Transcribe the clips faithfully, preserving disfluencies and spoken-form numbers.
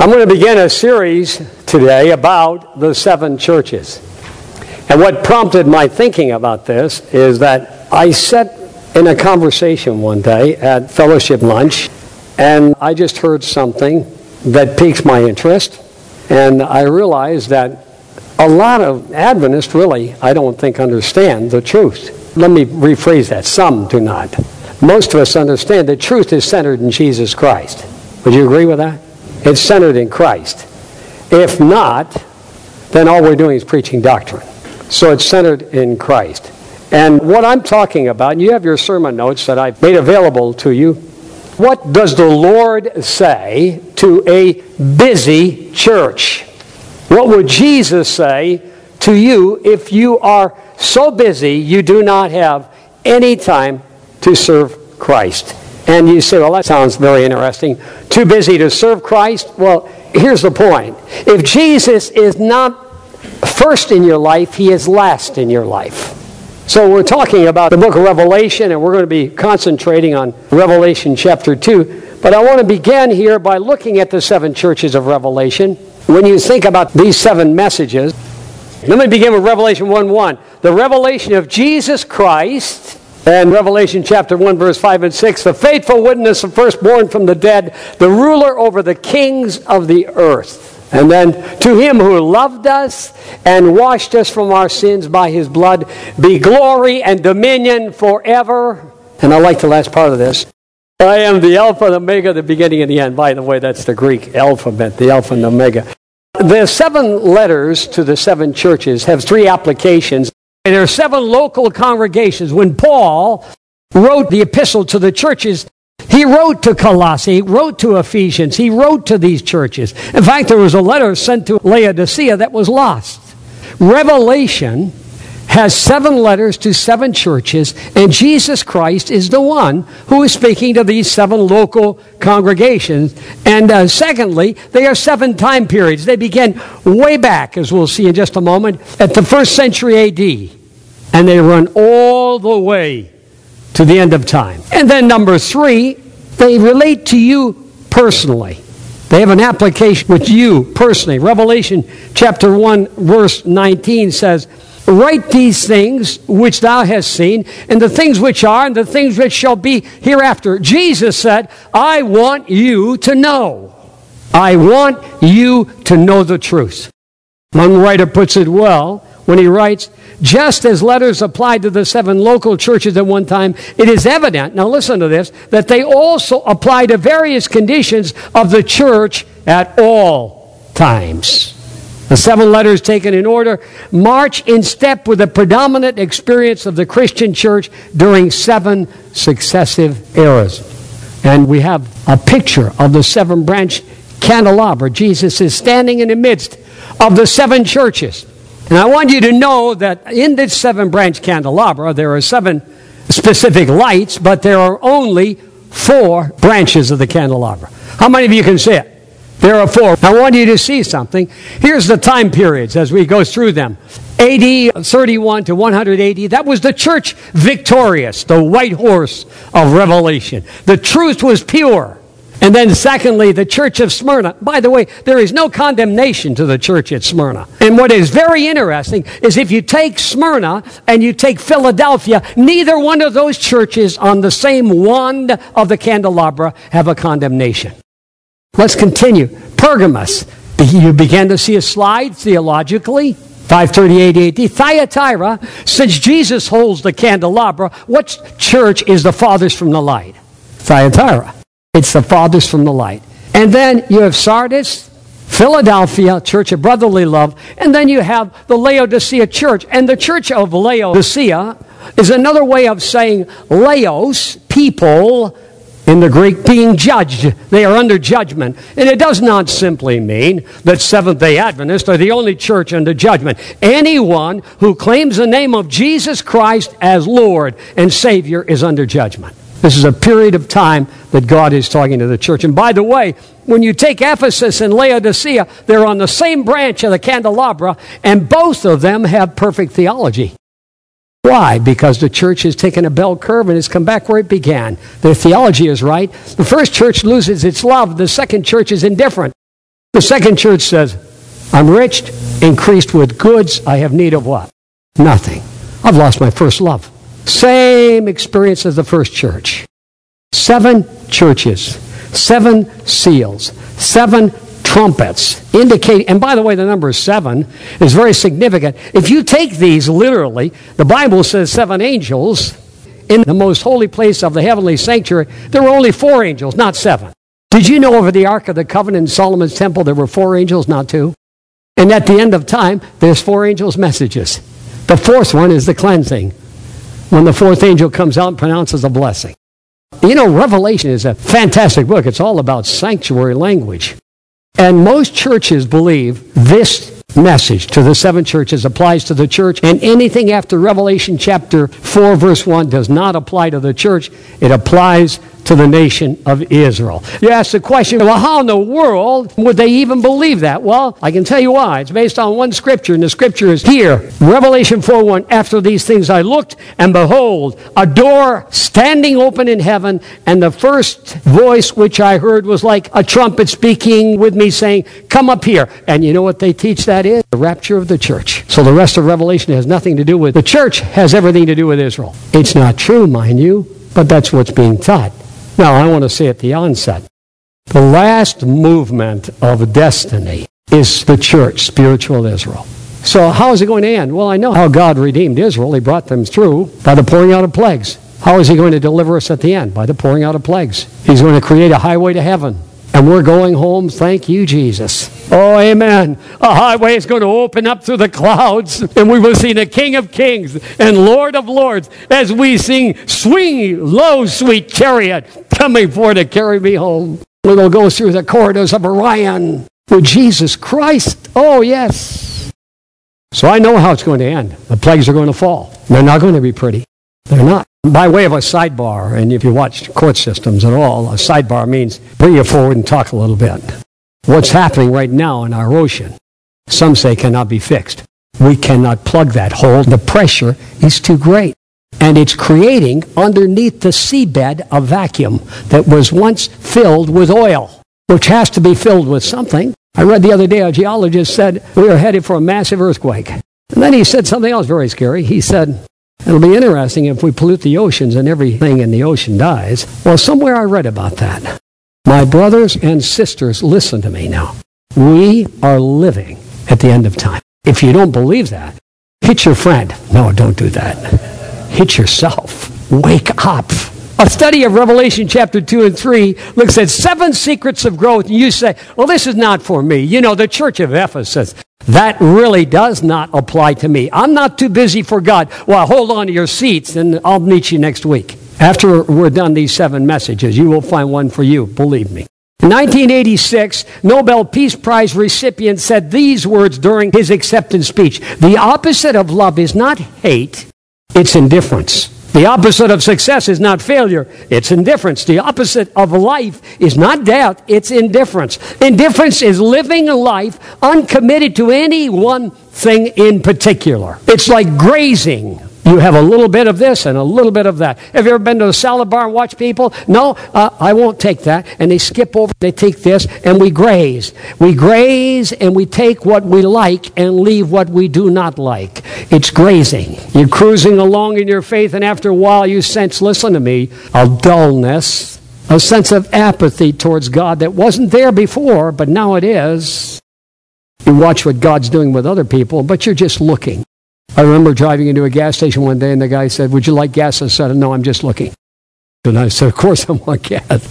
I'm going to begin a series today about the seven churches. And what prompted my thinking about this is that I sat in a conversation one day at fellowship lunch, and I just heard something that piqued my interest, and I realized that a lot of Adventists really, I don't think, understand the truth. Let me rephrase that. Some do not. Most of us understand that truth is centered in Jesus Christ. Would you agree with that? It's centered in Christ. If not, then all we're doing is preaching doctrine. So it's centered in Christ. And what I'm talking about, and you have your sermon notes that I've made available to you, what does the Lord say to a busy church? What would Jesus say to you if you are so busy you do not have any time to serve Christ? And you say, well, that sounds very interesting. Too busy to serve Christ? Well, here's the point. If Jesus is not first in your life, He is last in your life. So we're talking about the book of Revelation, and we're going to be concentrating on Revelation chapter two. But I want to begin here by looking at the seven churches of Revelation. When you think about these seven messages, let me begin with Revelation one one. The revelation of Jesus Christ, and Revelation chapter one, verse five and six, the faithful witness, the firstborn from the dead, the ruler over the kings of the earth. And then, to Him who loved us and washed us from our sins by His blood, be glory and dominion forever. And I like the last part of this. I am the Alpha and Omega, the beginning and the end. By the way, that's the Greek alphabet, the Alpha and Omega. The seven letters to the seven churches have three applications. There are seven local congregations. When Paul wrote the epistle to the churches, he wrote to Colossae, he wrote to Ephesians, he wrote to these churches. In fact, there was a letter sent to Laodicea that was lost. Revelation has seven letters to seven churches, and Jesus Christ is the one who is speaking to these seven local congregations. And uh, secondly, they are seven time periods. They begin way back, as we'll see in just a moment, at the first century A D, and they run all the way to the end of time. And then number three, they relate to you personally. They have an application with you personally. Revelation chapter one, verse nineteen says, write these things which thou hast seen, and the things which are, and the things which shall be hereafter. Jesus said, I want you to know. I want you to know the truth. One writer puts it well when he writes, just as letters applied to the seven local churches at one time, it is evident, now listen to this, that they also apply to various conditions of the church at all times. The seven letters taken in order march in step with the predominant experience of the Christian church during seven successive eras. And we have a picture of the seven-branch candelabra. Jesus is standing in the midst of the seven churches. And I want you to know that in this seven-branch candelabra, there are seven specific lights, but there are only four branches of the candelabra. How many of you can see it? There are four. I want you to see something. Here's the time periods as we go through them. A D thirty-one to one hundred A D, that was the church victorious, the white horse of Revelation. The truth was pure. And then secondly, the church of Smyrna. By the way, there is no condemnation to the church at Smyrna. And what is very interesting is if you take Smyrna and you take Philadelphia, neither one of those churches on the same wand of the candelabra have a condemnation. Let's continue. Pergamos. You began to see a slide theologically. five thirty-eight A D. Thyatira. Since Jesus holds the candelabra, what church is the farthest from the light? Thyatira. It's the farthest from the light. And then you have Sardis, Philadelphia, Church of Brotherly Love, and then you have the Laodicea Church. And the Church of Laodicea is another way of saying Laos, people, in the Greek, being judged. They are under judgment. And it does not simply mean that Seventh-day Adventists are the only church under judgment. Anyone who claims the name of Jesus Christ as Lord and Savior is under judgment. This is a period of time that God is talking to the church. And by the way, when you take Ephesus and Laodicea, they're on the same branch of the candelabra, and both of them have perfect theology. Why? Because the church has taken a bell curve and has come back where it began. Their theology is right. The first church loses its love. The second church is indifferent. The second church says, I'm rich, increased with goods. I have need of what? Nothing. I've lost my first love. Same experience as the first church. Seven churches, seven seals, seven trumpets, indicating, and by the way, the number seven is very significant. If you take these literally, the Bible says seven angels in the most holy place of the heavenly sanctuary. There were only four angels, not seven. Did you know over the Ark of the Covenant in Solomon's temple there were four angels, not two? And at the end of time, there's four angels' messages. The fourth one is the cleansing, when the fourth angel comes out and pronounces a blessing. You know, Revelation is a fantastic book. It's all about sanctuary language. And most churches believe this message to the seven churches applies to the church, and anything after Revelation chapter four, verse one does not apply to the church. It applies to the nation of Israel. You ask the question, well, how in the world would they even believe that? Well, I can tell you why. It's based on one scripture, and the scripture is here. Revelation four one, after these things I looked, and behold, a door standing open in heaven, and the first voice which I heard was like a trumpet speaking with me, saying, come up here. And you know what they teach that is? The rapture of the church. So the rest of Revelation has nothing to do with the church, has everything to do with Israel. It's not true, mind you, but that's what's being taught. Now, I want to say at the onset, the last movement of destiny is the church, spiritual Israel. So how is it going to end? Well, I know how God redeemed Israel. He brought them through by the pouring out of plagues. How is he going to deliver us at the end? By the pouring out of plagues. He's going to create a highway to heaven. And we're going home, thank you, Jesus. Oh, amen. A highway is going to open up through the clouds, and we will see the King of Kings and Lord of Lords as we sing, swing low, sweet chariot, coming forth to carry me home. We'll go through the corridors of Orion with Jesus Christ. Oh, yes. So I know how it's going to end. The plagues are going to fall. They're not going to be pretty. They're not. By way of a sidebar, and if you watch court systems at all, a sidebar means bring you forward and talk a little bit. What's happening right now in our ocean, some say cannot be fixed. We cannot plug that hole. The pressure is too great. And it's creating underneath the seabed a vacuum that was once filled with oil, which has to be filled with something. I read the other day a geologist said we are headed for a massive earthquake. And then he said something else very scary. He said, it'll be interesting if we pollute the oceans and everything in the ocean dies. Well, somewhere I read about that. My brothers and sisters, listen to me now. We are living at the end of time. If you don't believe that, hit your friend. No, don't do that. Hit yourself. Wake up. A study of Revelation chapter two and three looks at seven secrets of growth. And you say, well, this is not for me. You know, the church of Ephesus, that really does not apply to me. I'm not too busy for God. Well, hold on to your seats and I'll meet you next week. After we're done these seven messages, you will find one for you, believe me. In nineteen eighty-six, Nobel Peace Prize recipient said these words during his acceptance speech. The opposite of love is not hate, it's indifference. The opposite of success is not failure, it's indifference. The opposite of life is not death, it's indifference. Indifference is living a life uncommitted to any one thing in particular. It's like grazing. You have a little bit of this and a little bit of that. Have you ever been to a salad bar and watched people? No, uh, I won't take that. And they skip over, they take this, and we graze. We graze and we take what we like and leave what we do not like. It's grazing. You're cruising along in your faith, and after a while you sense, listen to me, a dullness, a sense of apathy towards God that wasn't there before, but now it is. You watch what God's doing with other people, but you're just looking. I remember driving into a gas station one day, and the guy said, would you like gas? I said, no, I'm just looking. And I said, of course I want gas.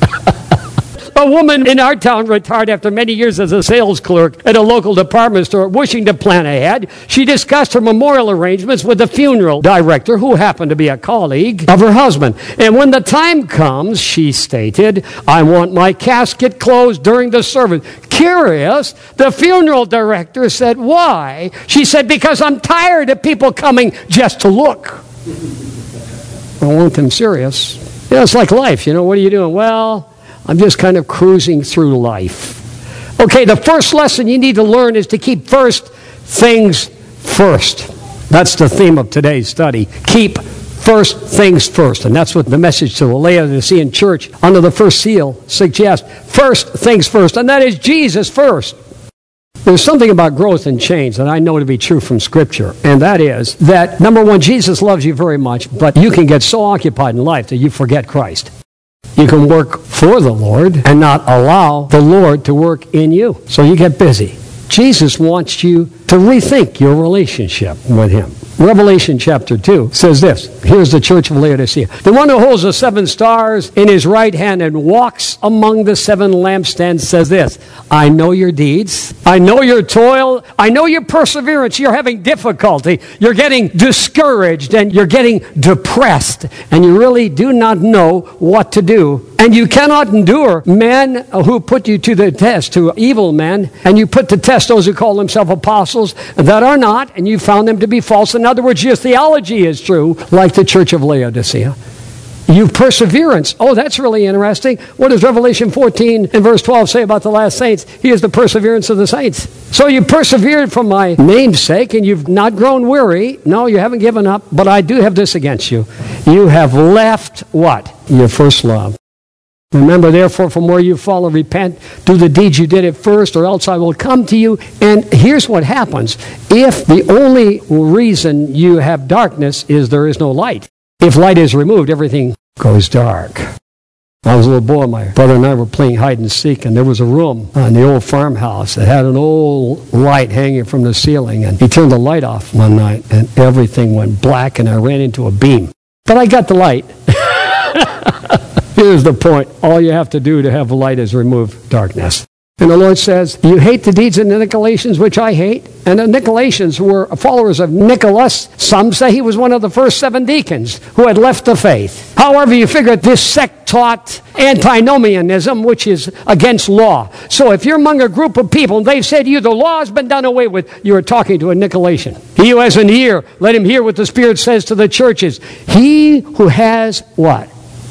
A woman in our town retired after many years as a sales clerk at a local department store. Wishing to plan ahead, she discussed her memorial arrangements with the funeral director, who happened to be a colleague of her husband. And when the time comes, she stated, I want my casket closed during the service. Curious, the funeral director said, why? She said, because I'm tired of people coming just to look. I want them serious. You know, it's like life. You know, what are you doing? Well, I'm just kind of cruising through life. Okay, the first lesson you need to learn is to keep first things first. That's the theme of today's study. Keep first things first. And that's what the message to the Laodicean church under the first seal suggests. First things first. And that is Jesus first. There's something about growth and change that I know to be true from Scripture, and that is that, number one, Jesus loves you very much, but you can get so occupied in life that you forget Christ. You can work for the Lord and not allow the Lord to work in you, so you get busy. Jesus wants you to rethink your relationship with Him. Revelation chapter two says this. Here's the church of Laodicea. The one who holds the seven stars in his right hand and walks among the seven lampstands says this. I know your deeds. I know your toil. I know your perseverance. You're having difficulty. You're getting discouraged and you're getting depressed. And you really do not know what to do. And you cannot endure men who put you to the test, to evil men. And you put to test those who call themselves apostles that are not. And you found them to be false. In other words, your theology is true, like the church of Laodicea. You perseverance. Oh, that's really interesting. What does Revelation fourteen and verse twelve say about the last saints? He is the perseverance of the saints. So you persevered for my name's sake, and you've not grown weary. No, you haven't given up. But I do have this against you. You have left what? Your first love. Remember, therefore, from where you fall, repent, do the deeds you did at first, or else I will come to you. And here's what happens. If the only reason you have darkness is there is no light, if light is removed, everything goes dark. I was a little boy, my brother and I were playing hide and seek, and there was a room in the old farmhouse that had an old light hanging from the ceiling, and he turned the light off one night, and everything went black, and I ran into a beam. But I got the light. Here's the point. All you have to do to have light is remove darkness. And the Lord says, you hate the deeds of the Nicolaitans, which I hate. And the Nicolaitans were followers of Nicholas. Some say he was one of the first seven deacons who had left the faith. However, you figure this sect taught antinomianism, which is against law. So if you're among a group of people and they've said to you, the law has been done away with, you are talking to a Nicolaitan. He who has an ear, let him hear what the Spirit says to the churches. He who has what?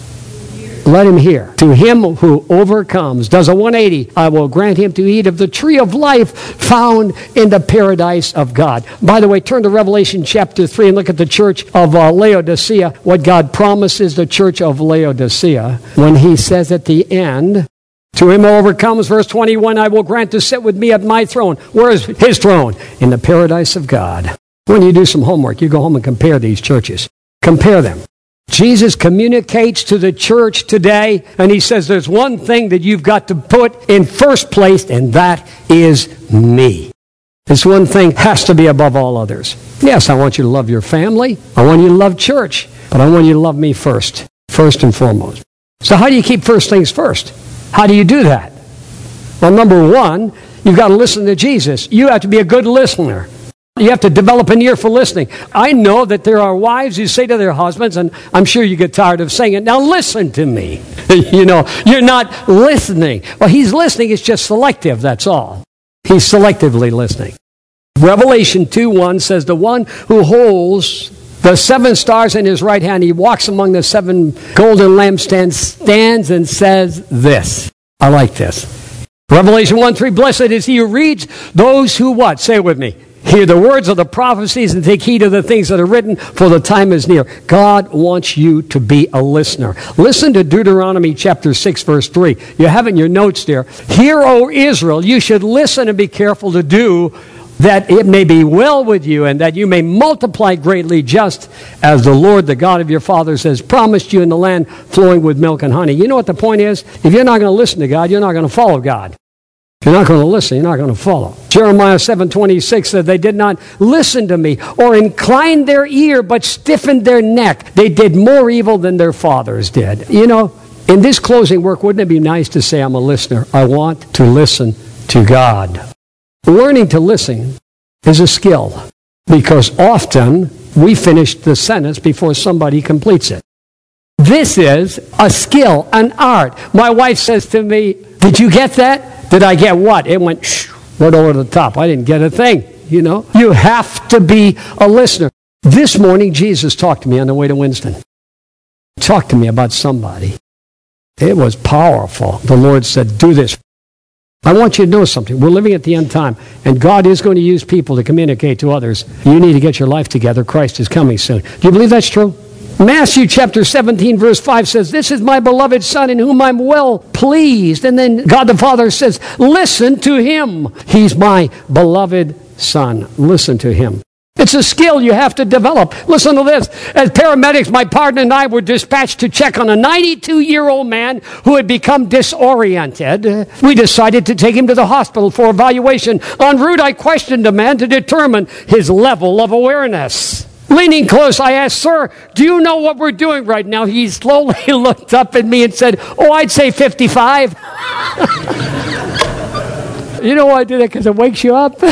Let him hear. To him who overcomes, does a one eighty, I will grant him to eat of the tree of life found in the paradise of God. By the way, turn to Revelation chapter three and look at the church of uh, Laodicea, what God promises the church of Laodicea when he says at the end, to him who overcomes, verse twenty-one, I will grant to sit with me at my throne. Where is his throne? In the paradise of God. When you do some homework, you go home and compare these churches. Compare them. Jesus communicates to the church today, and he says there's one thing that you've got to put in first place, and that is me. This one thing has to be above all others. Yes, I want you to love your family. I want you to love church, but I want you to love me first, first and foremost. So how do you keep first things first? How do you do that? Well, number one, you've got to listen to Jesus. You have to be a good listener. You have to develop an ear for listening. I know that there are wives who say to their husbands, and I'm sure you get tired of saying it, now listen to me. You know, you're not listening. Well, he's listening, it's just selective, that's all. He's selectively listening. Revelation two one says, the one who holds the seven stars in his right hand, he walks among the seven golden lampstands, stands and says this. I like this. Revelation one three, blessed is he who reads, those who what? Say it with me. Hear the words of the prophecies and take heed of the things that are written, for the time is near. God wants you to be a listener. Listen to Deuteronomy chapter six, verse three. You have it in your notes there. Hear, O Israel, you should listen and be careful to do, that it may be well with you and that you may multiply greatly, just as the Lord, the God of your fathers, has promised you in the land flowing with milk and honey. You know what the point is? If you're not going to listen to God, you're not going to follow God. If you're not going to listen, you're not going to follow. Jeremiah seven twenty-six said, they did not listen to me or incline their ear, but stiffened their neck. They did more evil than their fathers did. You know, in this closing work, wouldn't it be nice to say, I'm a listener. I want to listen to God. Learning to listen is a skill, because often we finish the sentence before somebody completes it. This is a skill, an art. My wife says to me, did you get that? Did I get what? It went shh, right over the top. I didn't get a thing, you know. You have to be a listener. This morning, Jesus talked to me on the way to Winston. Talked to me about somebody. It was powerful. The Lord said, do this. I want you to know something. We're living at the end time, and God is going to use people to communicate to others. You need to get your life together. Christ is coming soon. Do you believe that's true? Matthew chapter seventeen, verse five says, this is my beloved Son in whom I'm well pleased. And then God the Father says, listen to him. He's my beloved Son. Listen to him. It's a skill you have to develop. Listen to this. As paramedics, my partner and I were dispatched to check on a ninety-two-year-old man who had become disoriented. We decided to take him to the hospital for evaluation. En route, I questioned the man to determine his level of awareness. Leaning close, I asked, sir, do you know what we're doing right now? He slowly looked up at me and said, oh, I'd say fifty-five. You know why I did it? Because it wakes you up.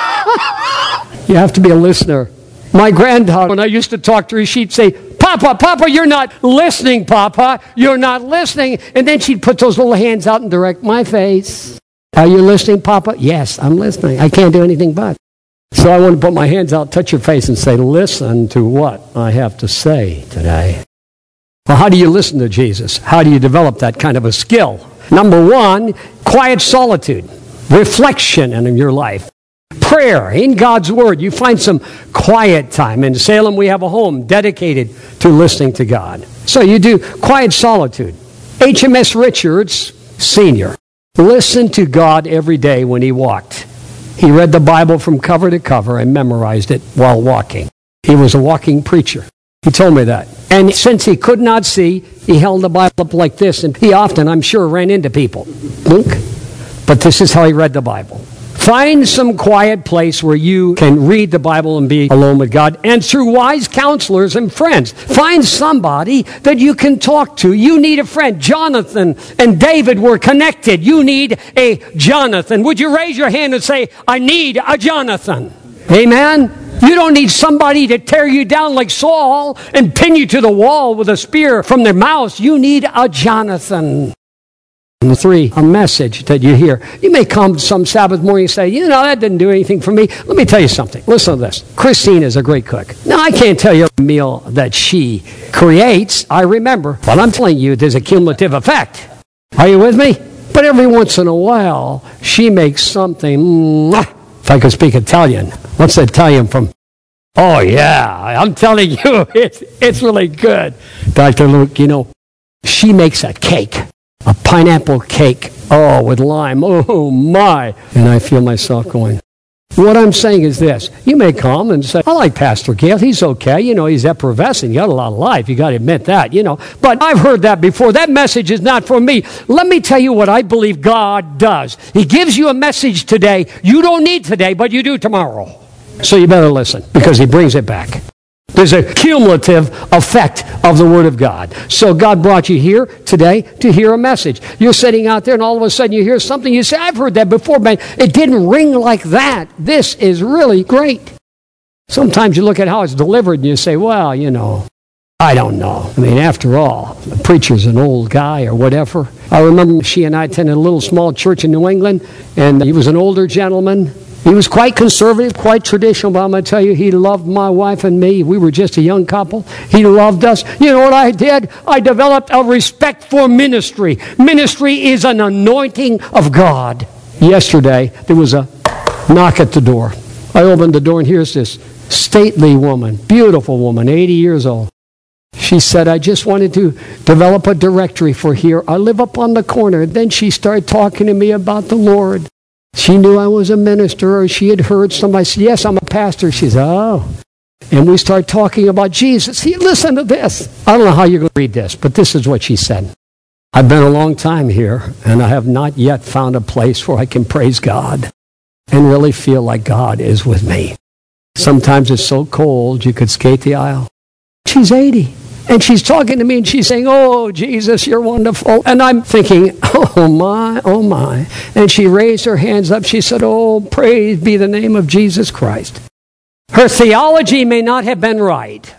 You have to be a listener. My granddaughter, when I used to talk to her, she'd say, Papa, Papa, you're not listening, Papa. You're not listening. And then she'd put those little hands out and direct my face. Are you listening, Papa? Yes, I'm listening. I can't do anything but. So I want to put my hands out, touch your face, and say, listen to what I have to say today. Well, how do you listen to Jesus? How do you develop that kind of a skill? Number one, quiet solitude, reflection in your life. Prayer in God's Word. You find some quiet time. In Salem, we have a home dedicated to listening to God. So you do quiet solitude. H M S Richards, Senior, listened to God every day when he walked. He read the Bible from cover to cover and memorized it while walking. He was a walking preacher. He told me that. And since he could not see, he held the Bible up like this, and he often, I'm sure, ran into people. Look. But this is how he read the Bible. Find some quiet place where you can read the Bible and be alone with God. And through wise counselors and friends, find somebody that you can talk to. You need a friend. Jonathan and David were connected. You need a Jonathan. Would you raise your hand and say, I need a Jonathan? Amen? You don't need somebody to tear you down like Saul and pin you to the wall with a spear from their mouth. You need a Jonathan. Number three, a message that you hear. You may come some Sabbath morning and say, you know, that didn't do anything for me. Let me tell you something. Listen to this. Christine is a great cook. Now, I can't tell you a meal that she creates. I remember. But I'm telling you, there's a cumulative effect. Are you with me? But every once in a while, she makes something, if I could speak Italian. What's Italian from? Oh, yeah. I'm telling you, it's, it's really good. Doctor Luke, you know, she makes a cake. A pineapple cake, oh, with lime, oh my. And I feel myself going, what I'm saying is this. You may come and say, I like Pastor Gail, he's okay. You know, he's effervescent, you got a lot of life, you got to admit that, you know. But I've heard that before. That message is not for me. Let me tell you what I believe God does. He gives you a message today you don't need today, but you do tomorrow. So you better listen, because he brings it back. There's a cumulative effect of the Word of God. So God brought you here today to hear a message. You're sitting out there and all of a sudden you hear something. You say, I've heard that before, but it didn't ring like that. This is really great. Sometimes you look at how it's delivered and you say, well, you know, I don't know. I mean, after all, the preacher's an old guy or whatever. I remember she and I attended a little small church in New England, and he was an older gentleman. He was quite conservative, quite traditional, but I'm going to tell you, he loved my wife and me. We were just a young couple. He loved us. You know what I did? I developed a respect for ministry. Ministry is an anointing of God. Yesterday, there was a knock at the door. I opened the door, and here's this stately woman, beautiful woman, eighty years old. She said, I just wanted to develop a directory for here. I live up on the corner. Then she started talking to me about the Lord. She knew I was a minister, or she had heard somebody say, yes, I'm a pastor. She said, oh. And we started talking about Jesus. See, listen to this. I don't know how you're going to read this, but this is what she said. I've been a long time here, and I have not yet found a place where I can praise God and really feel like God is with me. Sometimes it's so cold you could skate the aisle. She's eighty. And she's talking to me and she's saying, oh, Jesus, you're wonderful. And I'm thinking, oh, my, oh, my. And she raised her hands up. She said, oh, praise be the name of Jesus Christ. Her theology may not have been right.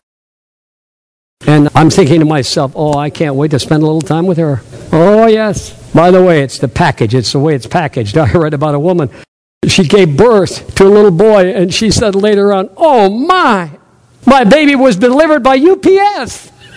And I'm thinking to myself, oh, I can't wait to spend a little time with her. Oh, yes. By the way, it's the package. It's the way it's packaged. I read about a woman. She gave birth to a little boy, and she said later on, oh, my, my baby was delivered by U P S.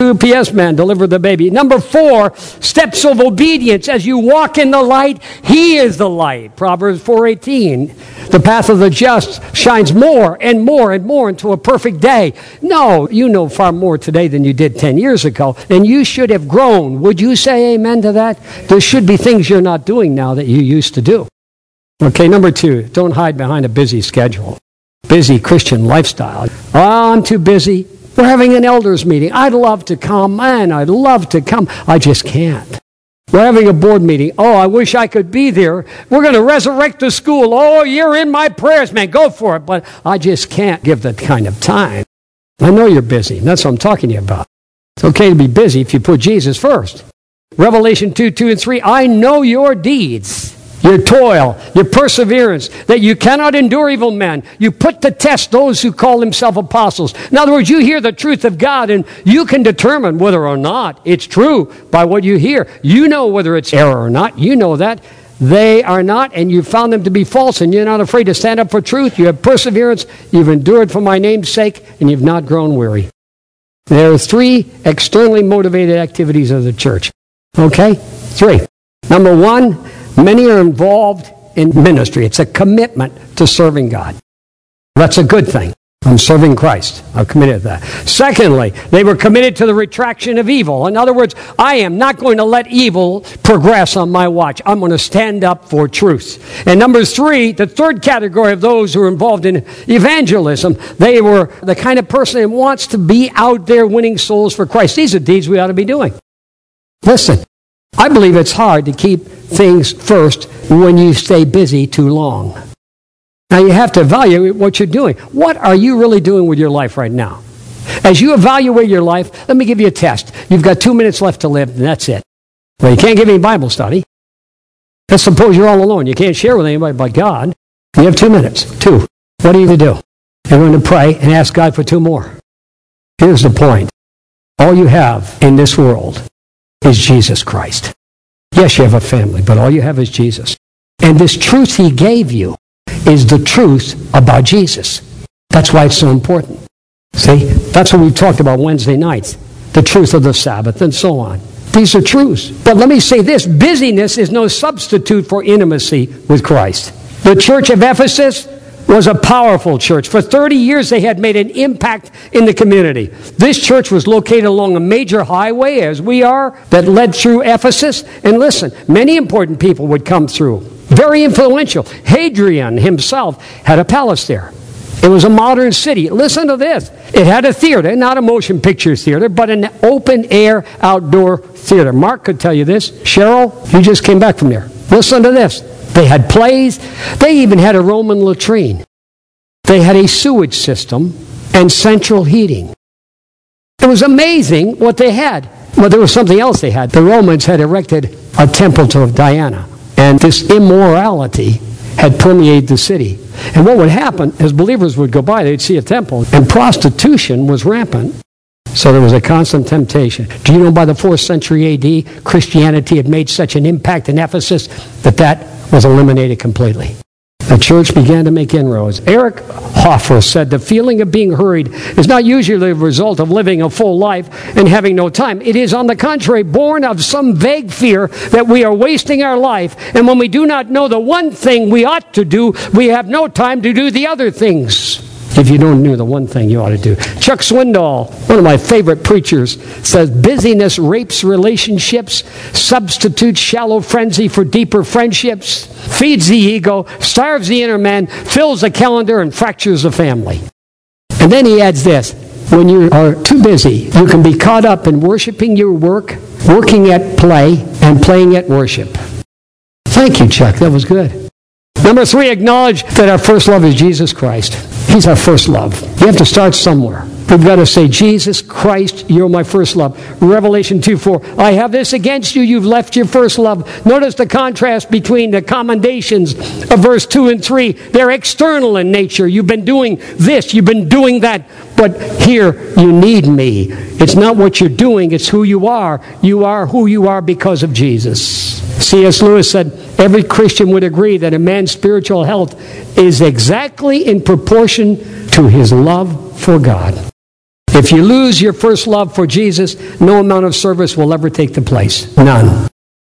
U P S man delivered the baby. Number four, steps of obedience. As you walk in the light, He is the light. Proverbs four eighteen. The path of the just shines more and more and more into a perfect day. No, you know far more today than you did ten years ago, and you should have grown. Would you say amen to that? There should be things you're not doing now that you used to do. Okay, number two, don't hide behind a busy schedule. Busy Christian lifestyle. Oh, I'm too busy. We're having an elders meeting. I'd love to come. Man, I'd love to come. I just can't. We're having a board meeting. Oh, I wish I could be there. We're going to resurrect the school. Oh, you're in my prayers, man. Go for it. But I just can't give that kind of time. I know you're busy. That's what I'm talking to you about. It's okay to be busy if you put Jesus first. Revelation two, two and three. I know your deeds. Your toil, your perseverance, that you cannot endure evil men. You put to test those who call themselves apostles. In other words, you hear the truth of God, and you can determine whether or not it's true by what you hear. You know whether it's error or not. You know that. They are not, and you found them to be false, and you're not afraid to stand up for truth. You have perseverance. You've endured for my name's sake, and you've not grown weary. There are three externally motivated activities of the church. Okay? Three. Number one, many are involved in ministry. It's a commitment to serving God. That's a good thing. I'm serving Christ. I'm committed to that. Secondly, they were committed to the retraction of evil. In other words, I am not going to let evil progress on my watch. I'm going to stand up for truth. And number three, the third category of those who are involved in evangelism, they were the kind of person that wants to be out there winning souls for Christ. These are deeds we ought to be doing. Listen, I believe it's hard to keep things first when you stay busy too long. Now you have to evaluate what you're doing. What are you really doing with your life right now? As you evaluate your life, let me give you a test. You've got two minutes left to live, and that's it. Well, you can't give any Bible study. Let's suppose you're all alone. You can't share with anybody but God. You have two minutes. Two. What are you going to do? You're going to pray and ask God for two more. Here's the point. All you have in this world is Jesus Christ. Yes, you have a family, but all you have is Jesus. And this truth He gave you is the truth about Jesus. That's why it's so important. See, that's what we've talked about Wednesday nights. The truth of the Sabbath and so on. These are truths. But let me say this. Busyness is no substitute for intimacy with Christ. The church of Ephesus was a powerful church. For thirty years, they had made an impact in the community. This church was located along a major highway, as we are, that led through Ephesus. And listen, many important people would come through. Very influential. Hadrian himself had a palace there. It was a modern city. Listen to this. It had a theater, not a motion picture theater, but an open-air outdoor theater. Mark could tell you this. Cheryl, you just came back from there. Listen to this. They had plays. They even had a Roman latrine. They had a sewage system and central heating. It was amazing what they had. Well, there was something else they had. The Romans had erected a temple to Diana, and this immorality had permeated the city. And what would happen, as believers would go by, they'd see a temple, and prostitution was rampant. So there was a constant temptation. Do you know by the fourth century A D, Christianity had made such an impact in Ephesus that that was eliminated completely. The church began to make inroads. Eric Hoffer said the feeling of being hurried is not usually the result of living a full life and having no time. It is, on the contrary, born of some vague fear that we are wasting our life, and when we do not know the one thing we ought to do, we have no time to do the other things. If you don't know the one thing you ought to do. Chuck Swindoll, one of my favorite preachers, says busyness rapes relationships, substitutes shallow frenzy for deeper friendships, feeds the ego, starves the inner man, fills the calendar, and fractures the family. And then he adds this. When you are too busy, you can be caught up in worshiping your work, working at play, and playing at worship. Thank you, Chuck. That was good. Number three, acknowledge that our first love is Jesus Christ. He's our first love. You have to start somewhere. We've got to say, Jesus Christ, you're my first love. Revelation two four, I have this against you, you've left your first love. Notice the contrast between the commendations of verse two and three. They're external in nature. You've been doing this, you've been doing that, but here you need me. It's not what you're doing, it's who you are. You are who you are because of Jesus. C S Lewis said, every Christian would agree that a man's spiritual health is exactly in proportion to his love for God. If you lose your first love for Jesus, no amount of service will ever take the place. None.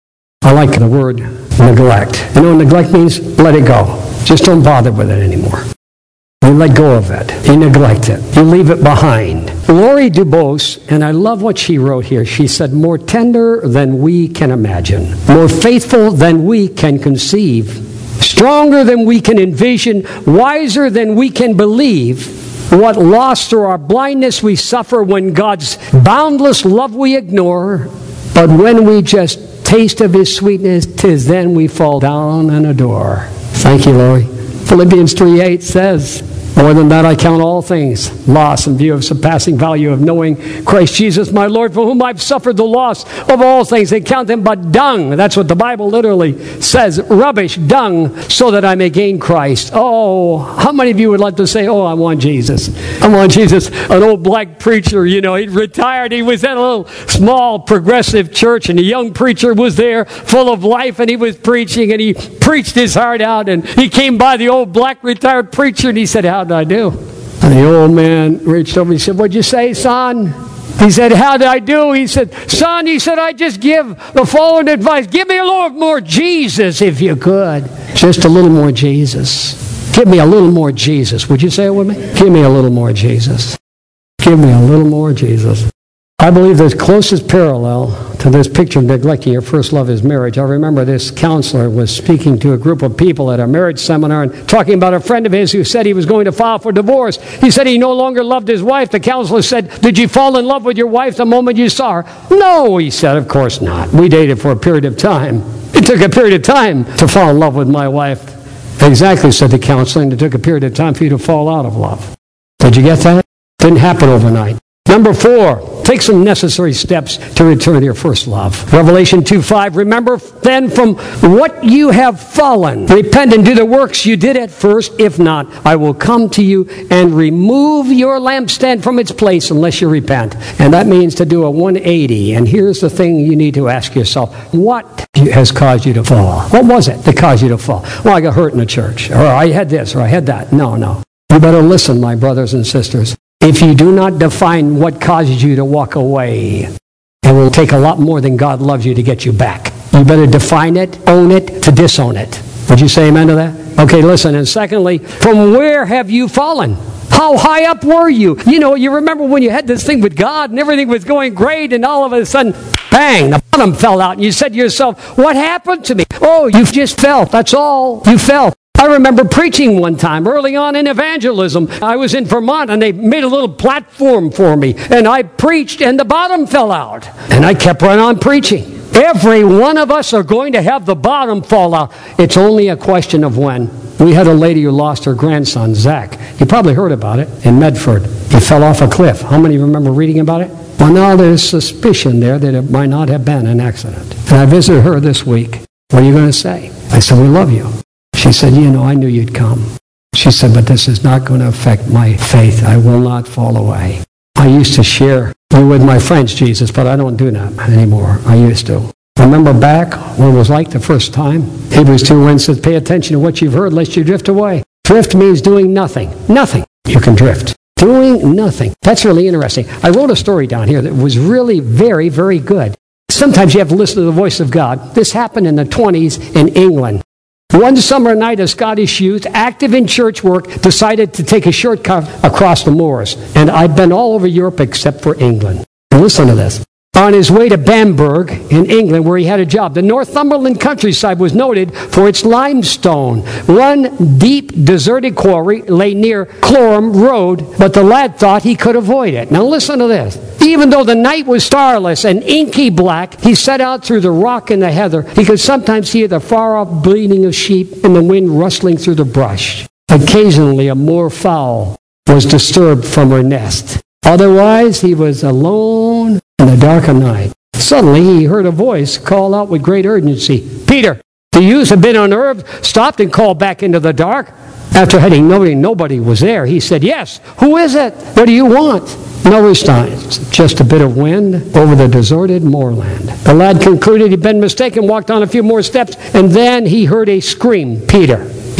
I like the word neglect. You know what neglect means? Let it go. Just don't bother with it anymore. You let go of it. You neglect it. You leave it behind. Lori Dubose, and I love what she wrote here. She said, more tender than we can imagine. More faithful than we can conceive. Stronger than we can envision. Wiser than we can believe. What loss through our blindness we suffer when God's boundless love we ignore. But when we just taste of His sweetness, 'tis then we fall down and adore. Thank you, Lori. Philippians three eight says, more than that I count all things loss in view of surpassing value of knowing Christ Jesus my Lord, for whom I've suffered the loss of all things, and count them but dung. That's what the Bible literally says, rubbish, dung, so that I may gain Christ. Oh, how many of you would like to say, oh, I want Jesus. I want Jesus. An old black preacher, you know, he retired. He was at a little small progressive church, and a young preacher was there full of life, and he was preaching, and he preached his heart out, and he came by the old black retired preacher, and he said, how did I do? And the old man reached over and he said, what'd you say, son? He said, how did I do? He said, son, he said, I just give the following advice. Give me a little more Jesus if you could. Just a little more Jesus. Give me a little more Jesus. Would you say it with me? Give me a little more Jesus. Give me a little more Jesus. I believe the closest parallel to this picture of neglecting your first love is marriage. I remember this counselor was speaking to a group of people at a marriage seminar and talking about a friend of his who said he was going to file for divorce. He said he no longer loved his wife. The counselor said, did you fall in love with your wife the moment you saw her? No, he said, of course not. We dated for a period of time. It took a period of time to fall in love with my wife. Exactly, said the counselor, and it took a period of time for you to fall out of love. Did you get that? Didn't happen overnight. Number four, take some necessary steps to return to your first love. Revelation two five, remember then from what you have fallen. Repent and do the works you did at first. If not, I will come to you and remove your lampstand from its place unless you repent. And that means to do a one eighty. And here's the thing you need to ask yourself. What has caused you to fall? What was it that caused you to fall? Well, I got hurt in the church. Or I had this, or I had that. No, no. You better listen, my brothers and sisters. If you do not define what causes you to walk away, it will take a lot more than God loves you to get you back. You better define it, own it, to disown it. Would you say amen to that? Okay, listen. And secondly, from where have you fallen? How high up were you? You know, you remember when you had this thing with God and everything was going great and all of a sudden, bang, the bottom fell out. And you said to yourself, what happened to me? Oh, you just fell. That's all. You fell. I remember preaching one time early on in evangelism. I was in Vermont and they made a little platform for me. And I preached and the bottom fell out. And I kept right on preaching. Every one of us are going to have the bottom fall out. It's only a question of when. We had a lady who lost her grandson, Zach. You probably heard about it in Medford. He fell off a cliff. How many remember reading about it? Well, now there's suspicion there that it might not have been an accident. And I visited her this week. What are you going to say? I said, we love you. She said, you know, I knew you'd come. She said, but this is not going to affect my faith. I will not fall away. I used to share with my friends Jesus, but I don't do that anymore. I used to. Remember back when it was like the first time? Hebrews two one says, pay attention to what you've heard lest you drift away. Drift means doing nothing. Nothing. You can drift. Doing nothing. That's really interesting. I wrote a story down here that was really very, very good. Sometimes you have to listen to the voice of God. This happened in the twenties in England. One summer night, a Scottish youth, active in church work, decided to take a shortcut across the moors. And I've been all over Europe except for England. And listen to this. On his way to Bamberg in England, where he had a job, the Northumberland countryside was noted for its limestone. One deep, deserted quarry lay near Clorum Road, but the lad thought he could avoid it. Now listen to this. Even though the night was starless and inky black, he set out through the rock and the heather. He could sometimes hear the far-off bleating of sheep and the wind rustling through the brush. Occasionally, a moorfowl was disturbed from her nest. Otherwise, he was alone in the dark of night. Suddenly, he heard a voice call out with great urgency, Peter! The youth had been unnerved, stopped and called back into the dark. After heading, nobody, nobody was there. He said, yes, who is it? What do you want? No response, just a bit of wind over the deserted moorland. The lad concluded he'd been mistaken, walked on a few more steps, and then he heard a scream, Peter.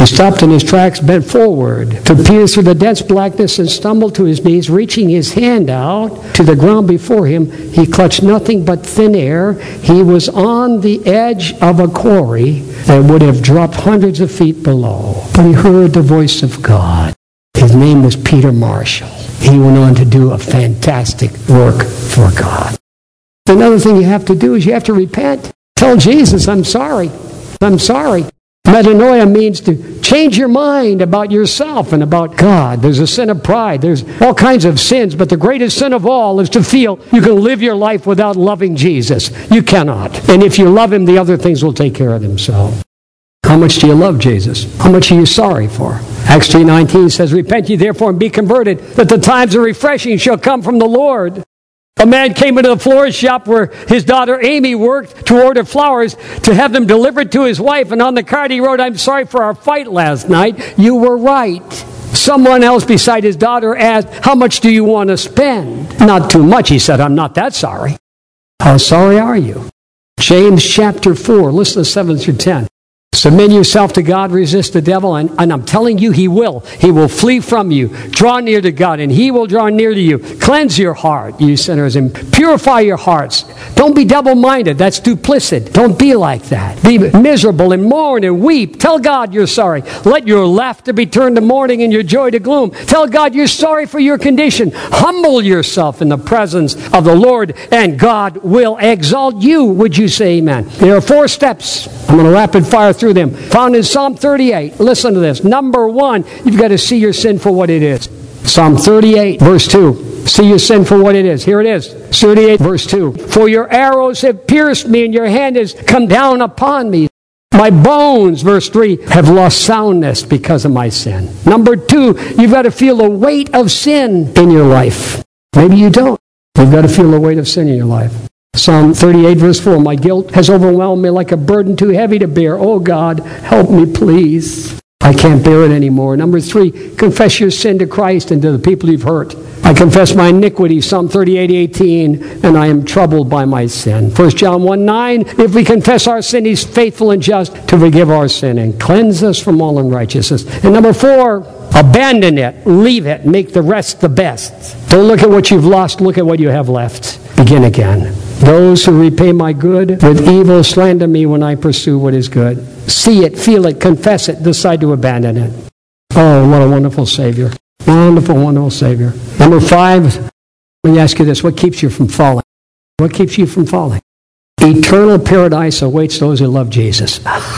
He stopped in his tracks, bent forward to pierce through the dense blackness and stumbled to his knees, reaching his hand out to the ground before him. He clutched nothing but thin air. He was on the edge of a quarry that would have dropped hundreds of feet below. But he heard the voice of God. His name was Peter Marshall. He went on to do a fantastic work for God. Another thing you have to do is you have to repent. Tell Jesus, I'm sorry. I'm sorry. Metanoia means to change your mind about yourself and about God. There's a sin of pride. There's all kinds of sins, but the greatest sin of all is to feel you can live your life without loving Jesus. You cannot. And if you love him, the other things will take care of themselves. How much do you love Jesus? How much are you sorry for? Acts three nineteen says, repent ye therefore and be converted, that the times of refreshing shall come from the Lord. A man came into the florist shop where his daughter Amy worked to order flowers to have them delivered to his wife. And on the card he wrote, I'm sorry for our fight last night. You were right. Someone else beside his daughter asked, how much do you want to spend? Not too much, he said. I'm not that sorry. How sorry are you? James chapter four, listen to seven through ten. Submit yourself to God, resist the devil, and, and I'm telling you, he will. He will flee from you. Draw near to God, and he will draw near to you. Cleanse your heart, you sinners, and purify your hearts. Don't be double-minded. That's duplicit. Don't be like that. Be miserable and mourn and weep. Tell God you're sorry. Let your laughter be turned to mourning and your joy to gloom. Tell God you're sorry for your condition. Humble yourself in the presence of the Lord, and God will exalt you. Would you say amen? There are four steps. I'm going to rapid fire through them. Found in Psalm thirty-eight. Listen to this. Number one, you've got to see your sin for what it is. Psalm thirty-eight, verse two. See your sin for what it is. Here it is. thirty-eight, verse two. For your arrows have pierced me, and your hand has come down upon me. My bones, verse three, have lost soundness because of my sin. Number two, you've got to feel the weight of sin in your life. Maybe you don't. You've got to feel the weight of sin in your life. Psalm thirty-eight, verse four, my guilt has overwhelmed me like a burden too heavy to bear. Oh God, help me, please. I can't bear it anymore. Number three, confess your sin to Christ and to the people you've hurt. I confess my iniquity, Psalm thirty-eight, eighteen, and I am troubled by my sin. First John one, nine, if we confess our sin, he's faithful and just to forgive our sin and cleanse us from all unrighteousness. And number four, abandon it, leave it, make the rest the best. Don't look at what you've lost, look at what you have left. Begin again. Those who repay my good with evil slander me when I pursue what is good. See it, feel it, confess it, decide to abandon it. Oh, what a wonderful Savior. Wonderful, wonderful Savior. Number five, let me ask you this. What keeps you from falling? What keeps you from falling? Eternal paradise awaits those who love Jesus.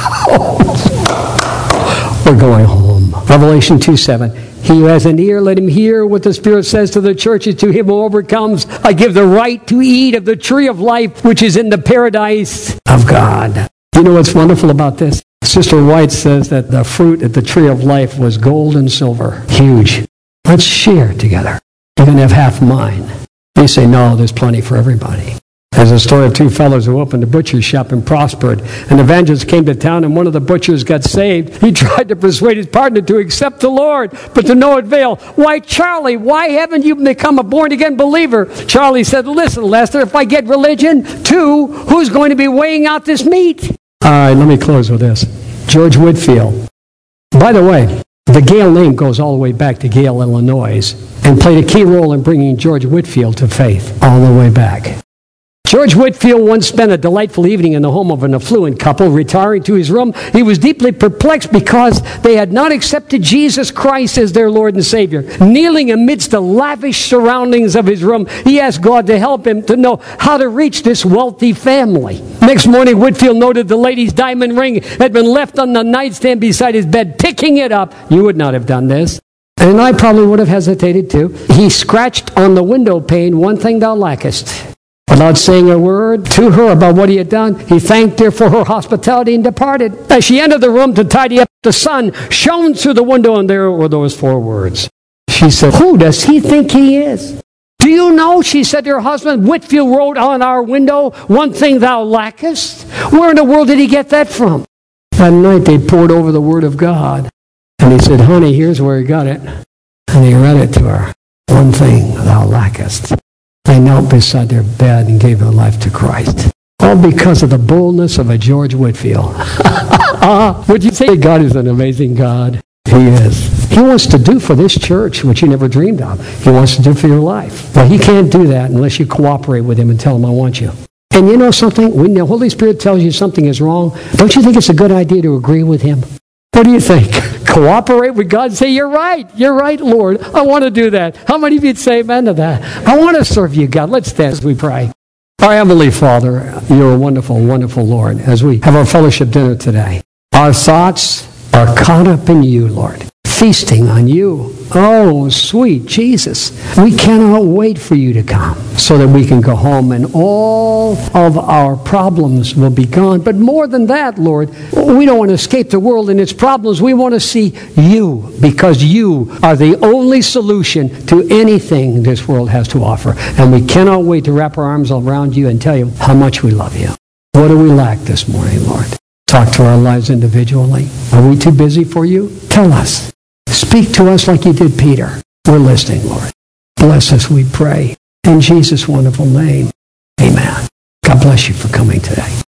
We're going home. Revelation two seven. He who has an ear, let him hear what the Spirit says to the churches. To him who overcomes, I give the right to eat of the tree of life, which is in the paradise of God. You know what's wonderful about this? Sister White says that the fruit at the tree of life was gold and silver. Huge. Let's share together. You can have half mine. You say, no, there's plenty for everybody. There's a story of two fellows who opened a butcher's shop and prospered. An evangelist came to town, and one of the butchers got saved. He tried to persuade his partner to accept the Lord, but to no avail. Why, Charlie, why haven't you become a born-again believer? Charlie said, listen, Lester, if I get religion, two, who's going to be weighing out this meat? All right, let me close with this. George Whitefield. By the way, the Gale name goes all the way back to Gale, Illinois, and played a key role in bringing George Whitefield to faith all the way back. George Whitefield once spent a delightful evening in the home of an affluent couple. Retiring to his room, he was deeply perplexed because they had not accepted Jesus Christ as their Lord and Savior. Kneeling amidst the lavish surroundings of his room, he asked God to help him to know how to reach this wealthy family. Next morning, Whitefield noted the lady's diamond ring had been left on the nightstand beside his bed. Picking it up, you would not have done this, and I probably would have hesitated too. He scratched on the window pane, one thing thou lackest. Without saying a word to her about what he had done, he thanked her for her hospitality and departed. As she entered the room to tidy up, the sun shone through the window, and there were those four words. She said, who does he think he is? Do you know, she said to her husband, Whitefield wrote on our window, one thing thou lackest? Where in the world did he get that from? That night they poured over the Word of God. And he said, honey, here's where he got it. And he read it to her. One thing thou lackest. They knelt beside their bed and gave their life to Christ. All because of the boldness of a George Whitefield. Uh, would you say God is an amazing God? He is. He wants to do for this church what you never dreamed of. He wants to do for your life. But he can't do that unless you cooperate with him and tell him, I want you. And you know something? When the Holy Spirit tells you something is wrong, don't you think it's a good idea to agree with him? What do you think? Cooperate with God and say, you're right. You're right, Lord. I want to do that. How many of you would say amen to that? I want to serve you, God. Let's stand as we pray. Our Heavenly Father, you're a wonderful, wonderful Lord. As we have our fellowship dinner today, our thoughts are caught up in you, Lord, feasting on you. Oh, sweet Jesus. We cannot wait for you to come so that we can go home and all of our problems will be gone. But more than that, Lord, we don't want to escape the world and its problems. We want to see you, because you are the only solution to anything this world has to offer. And we cannot wait to wrap our arms around you and tell you how much we love you. What do we lack this morning, Lord? Talk to our lives individually. Are we too busy for you? Tell us. Speak to us like you did Peter. We're listening, Lord. Bless us, we pray. In Jesus' wonderful name, amen. God bless you for coming today.